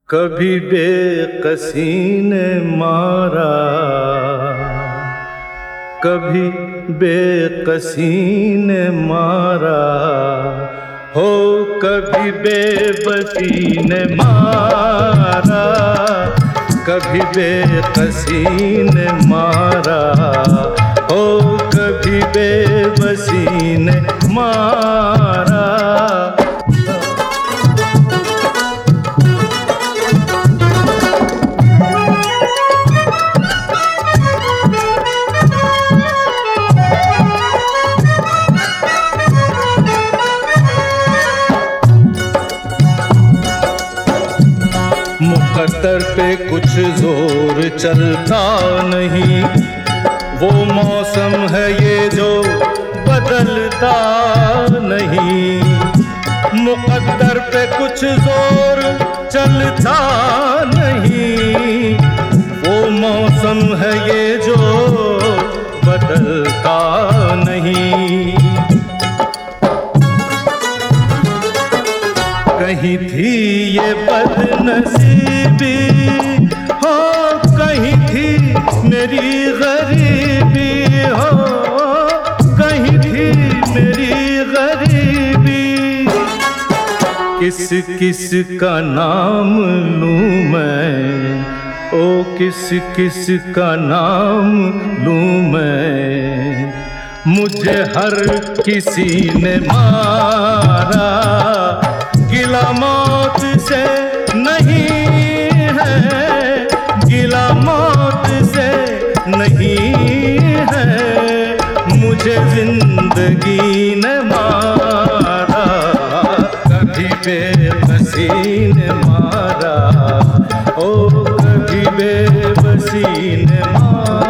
कभी बेकसी ने मारा, कभी बेकसी ने मारा, हो कभी बेबसी ने मारा, कभी बेकसी ने मारा, हो कभी बेबसी ने मारा। मुकद्दर पे कुछ जोर चलता नहीं, वो मौसम है ये जो बदलता नहीं। मुकद्दर पे कुछ जोर चलता नहीं, वो मौसम है ये जो बदलता नहीं। कहीं थी ये बदनसीबी, हो कहीं थी मेरी गरीबी, हो कहीं थी मेरी गरीबी। किस किस का नाम लूं मैं, ओ किस किस का नाम लूं मैं, मुझे हर किसी ने मारा। गिला मौत से नहीं है, गिला मौत से नहीं है, मुझे जिंदगी ने मारा। कभी बेबसी ने मारा, ओ कभी बेबसी ने मारा।